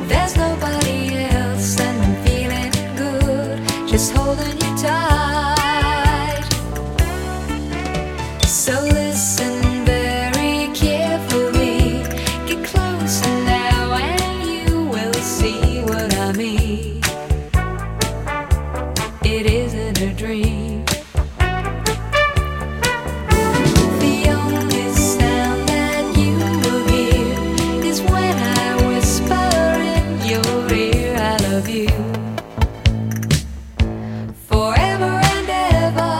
There's nobody else, and I'm feeling good, just holding you tight. So listen very carefully, get closer now, and you will see what I mean. It isn't a dream. The only sound that you will hear is when I whisper in your ear, I love you forever and ever.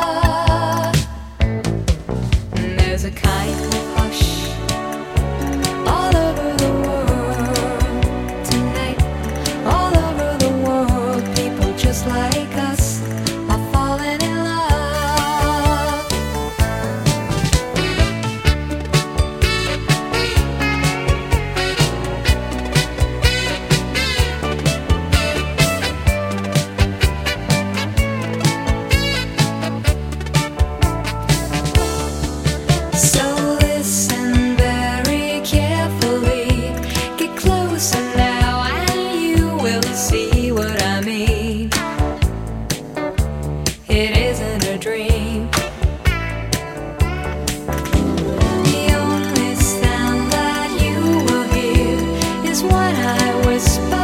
And there's a kind of hush all over the world tonight, all over the world. People just like us are falling in love. So listen very carefully, get closer now, and you will see what I mean. It isn't a dream. The only sound that you will hear is when I whisper